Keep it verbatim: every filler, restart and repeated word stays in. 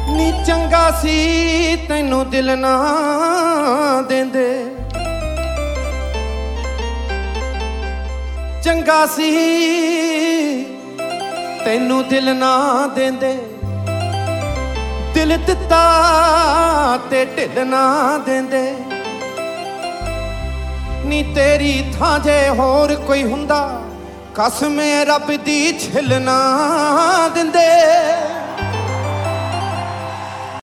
ਨੀ ਚੰਗਾ ਸੀ ਤੈਨੂੰ ਦਿਲ ਨਾ ਦੇਂਦੇ, ਚੰਗਾ ਸੀ ਤੈਨੂੰ ਦਿਲ ਨਾ ਦੇਂਦੇ, ਦਿਲ ਦਿੱਤਾ ਤੇ ਢਿੱਲ ਨਾ ਦੇਂਦੇ। ਨੀ ਤੇਰੀ ਥਾਂ ਜੇ ਹੋਰ ਕੋਈ ਹੁੰਦਾ, ਕਸਮੇ ਰੱਬ ਦੀ ਛਿੱਲ ਨਾ ਦਿੰਦੇ।